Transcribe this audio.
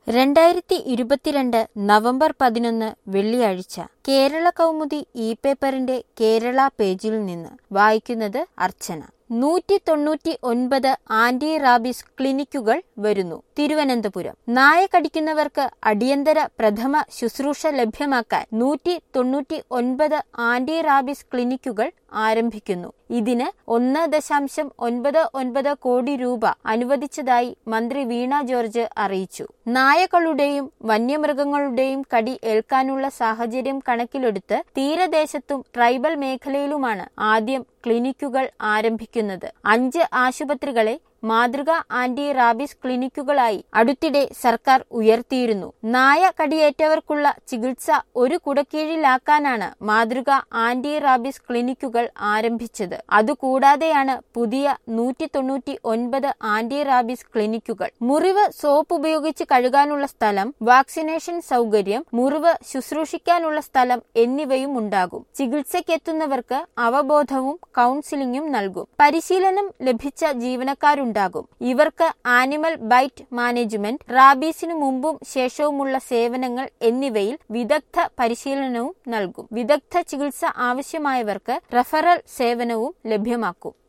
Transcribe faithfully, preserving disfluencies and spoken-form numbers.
രണ്ടായിരത്തി ഇരുപത്തിരണ്ട് നവംബർ പതിനൊന്ന് വെള്ളിയാഴ്ച കേരള കൗമുദി ഇ പേപ്പറിന്റെ കേരള പേജിൽ നിന്ന് വായിക്കുന്നത് അർച്ചന. നൂറ്റി തൊണ്ണൂറ്റി ഒൻപത് ആന്റി റാബീസ് ക്ലിനിക്കുകൾ വരുന്നു. തിരുവനന്തപുരം. നായ കടിക്കുന്നവർക്ക് അടിയന്തര പ്രഥമ ശുശ്രൂഷ ലഭ്യമാക്കാൻ നൂറ്റി തൊണ്ണൂറ്റി ഒൻപത് ആന്റി റാബീസ് ക്ലിനിക്കുകൾ ആരംഭിക്കുന്നു. ഇതിന് ഒന്ന് ദശാംശം ഒൻപത് ഒൻപത് കോടി രൂപ അനുവദിച്ചതായി മന്ത്രി വീണ ജോർജ് അറിയിച്ചു. നായകളുടെയും വന്യമൃഗങ്ങളുടെയും കടി ഏൽക്കാനുള്ള സാഹചര്യം കണക്കിലെടുത്ത് തീരദേശത്തും ട്രൈബൽ മേഖലയിലുമാണ് ആദ്യം ക്ലിനിക്കുകൾ ആരംഭിക്കുന്നത്. അഞ്ച് ആശുപത്രികളെ മാതൃകാ ആന്റി റാബീസ് ക്ലിനിക്കുകളായി അടുത്തിടെ സർക്കാർ ഉയർത്തിയിരുന്നു. നായ കടിയേറ്റവർക്കുള്ള ചികിത്സ ഒരു കുടക്കീഴിലാക്കാനാണ് മാതൃകാ ആന്റി റാബീസ് ക്ലിനിക്കുകൾ ആരംഭിച്ചത്. അതുകൂടാതെയാണ് പുതിയ നൂറ്റി തൊണ്ണൂറ്റി ഒൻപത് ആന്റി റാബീസ് ക്ലിനിക്കുകൾ. മുറിവ് സോപ്പ് ഉപയോഗിച്ച് കഴുകാനുള്ള സ്ഥലം, വാക്സിനേഷൻ സൗകര്യം, മുറിവ് ശുശ്രൂഷിക്കാനുള്ള സ്ഥലം എന്നിവയും ഉണ്ടാകും. ചികിത്സയ്ക്കെത്തുന്നവർക്ക് അവബോധവും കൗൺസിലിംഗും നൽകും. പരിശീലനം ലഭിച്ച ജീവനക്കാരുണ്ട്. ഇവർക്ക് ആനിമൽ ബൈറ്റ് മാനേജ്മെന്റ്, റാബീസിനു മുമ്പും ശേഷവുമുള്ള സേവനങ്ങൾ എന്നിവയിൽ വിദഗ്ധ പരിശീലനവും നൽകും. വിദഗ്ധ ചികിത്സ ആവശ്യമായവർക്ക് റഫറൽ സേവനവും ലഭ്യമാക്കും.